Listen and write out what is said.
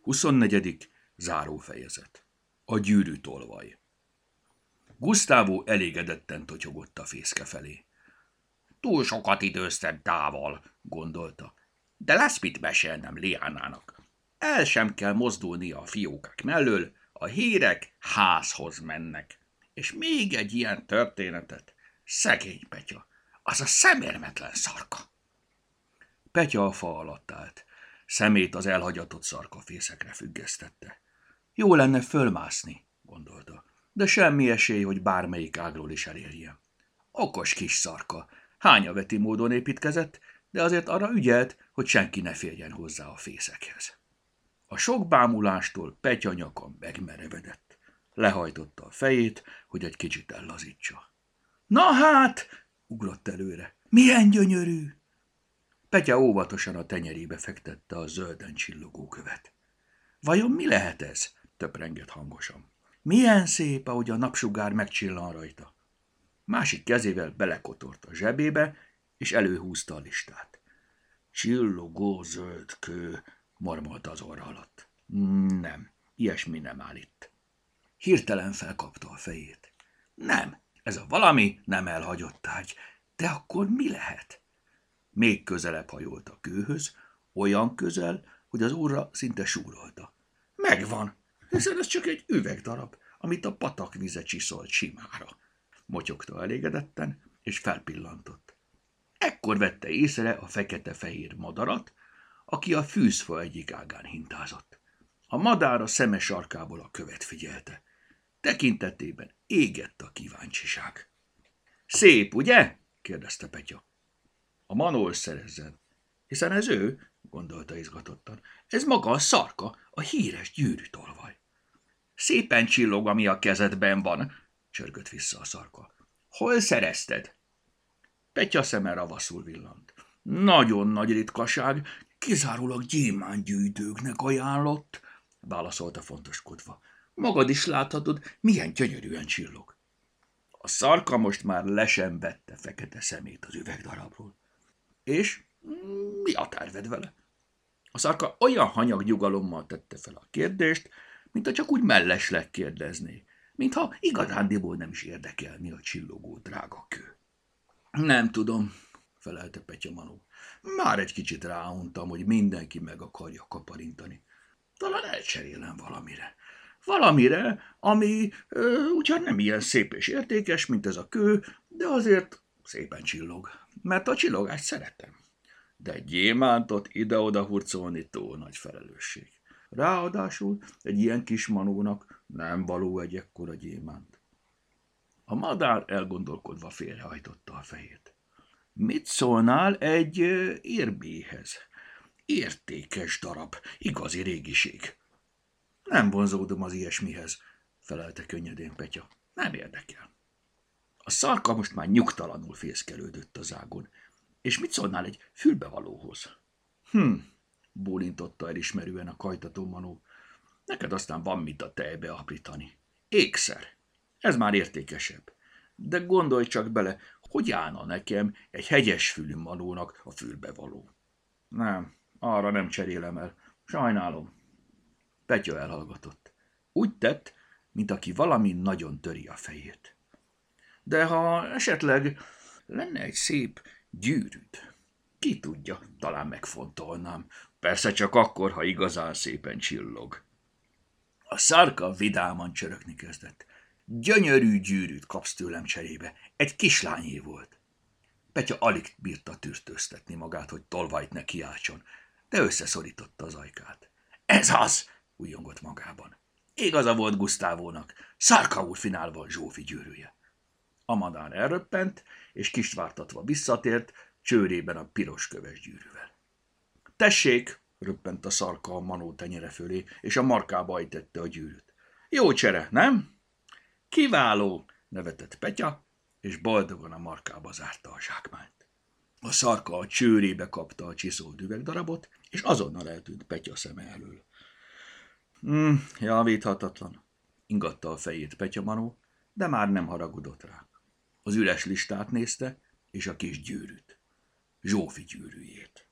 24. zárófejezet. A gyűrűtolvaj. Gustavo elégedetten totyogott a fészke felé. Túl sokat időztem távol, gondolta, de lesz mit mesélnem Liánának. El sem kell mozdulnia a fiókák mellől, a hírek házhoz mennek. És még egy ilyen történetet, szegény Petya, az a szemérmetlen szarka. Petya a fa alatt állt, szemét az elhagyatott szarkafészekre függesztette. Jó lenne fölmászni, gondolta, de semmi esély, hogy bármelyik ágról is elérje. Okos kis szarka, hányaveti módon építkezett, de azért arra ügyelt, hogy senki ne férjen hozzá a fészekhez. A sok bámulástól Petya nyaka megmerevedett. Lehajtotta a fejét, hogy egy kicsit ellazítsa. Na hát, ugrott előre, milyen gyönyörű! Petya óvatosan a tenyerébe fektette a zölden csillogó követ. Vajon mi lehet ez? Töprengett hangosan. Milyen szép, ahogy a napsugár megcsillan rajta. Másik kezével belekotort a zsebébe, és előhúzta a listát. Csillogó zöld kő, mormolta az orra alatt. Nem, ilyesmi nem áll itt. Hirtelen felkapta a fejét. Nem, ez a valami nem elhagyott tárgy, de akkor mi lehet? Még közelebb hajolt a kőhöz, olyan közel, hogy az orra szinte súrolta. Megvan, hiszen ez csak egy üvegdarab, amit a patakvize csiszolt simára. Motyogta elégedetten, és felpillantott. Ekkor vette észre a fekete-fehér madarat, aki a fűzfa egyik ágán hintázott. A madár a szeme sarkából a követ figyelte. Tekintetében égett a kíváncsiság. Szép, ugye? Kérdezte Petya. A manó összerezzen. Hiszen ez ő, gondolta izgatottan. Ez maga a szarka, a híres gyűrűtolvaj. Szépen csillog, ami a kezedben van, csörgött vissza a szarka. Hol szerezted? Petya szeme ravaszul villant. Nagyon nagy ritkaság, kizárólag gyémántgyűjtőknek ajánlott, válaszolta fontoskodva. Magad is láthatod, milyen gyönyörűen csillog. A szarka most már le sem vette fekete szemét az üvegdarabról. És mi a terved vele? A szarka olyan hanyag nyugalommal tette fel a kérdést, mintha csak úgy mellesleg kérdezné, mintha igazándiból nem is érdekelni a csillogó drága kő. Nem tudom, felelte Petya manó. Már egy kicsit ráuntam, hogy mindenki meg akarja kaparintani. Talán elcserélem valamire. Valamire, ami ugyan nem ilyen szép és értékes, mint ez a kő, de azért szépen csillog, mert a csillogást szeretem. De gyémántot ide-oda hurcolni túl nagy felelősség. Ráadásul egy ilyen kis manónak nem való egy ekkora gyémánt. A madár elgondolkodva félrehajtotta a fejét. Mit szólnál egy érbéhez? Értékes darab, igazi régiség. Nem vonzódom az ilyesmihez, felelte könnyedén Petya. Nem érdekel. A szarka most már nyugtalanul fészkelődött az ágon. És mit szólnál egy fülbevalóhoz? Bólintotta elismerően a kajtató manó. Neked aztán van mit a tejbe aprítani. Ékszer. Ez már értékesebb. De gondolj csak bele, hogy állna nekem egy hegyesfülű manónak a fülbevaló. Nem, arra nem cserélem el. Sajnálom. Petya elhallgatott. Úgy tett, mint aki valami nagyon töri a fejét. De ha esetleg lenne egy szép gyűrűd, ki tudja, talán megfontolnám. Persze csak akkor, ha igazán szépen csillog. A szarka vidáman csörögni kezdett. Gyönyörű gyűrűt kapsz tőlem cserébe. Egy kislányé volt. Petya alig bírta tűrtőztetni magát, hogy tolvajt ne kiáltson, de összeszorította az ajkát. Ez az! Újjongott magában. Igaza volt Gustávónak, Szarka úr finálban Zsófi gyűrűje. A madár elröppent, és kisvártatva visszatért, csőrében a piros köves gyűrűvel. Tessék, röppent a szarka a manó tenyere fölé, és a markába ejtette a gyűrűt. Jó csere, nem? Kiváló, nevetett Petya, és boldogan a markába zárta a zsákmányt. A szarka a csőrébe kapta a csiszolt üvegdarabot, és azonnal eltűnt Petya szeme elől. Javíthatatlan, ingatta a fejét Petya manó, de már nem haragudott rá. Az üres listát nézte, és a kis gyűrűt, Zsófi gyűrűjét.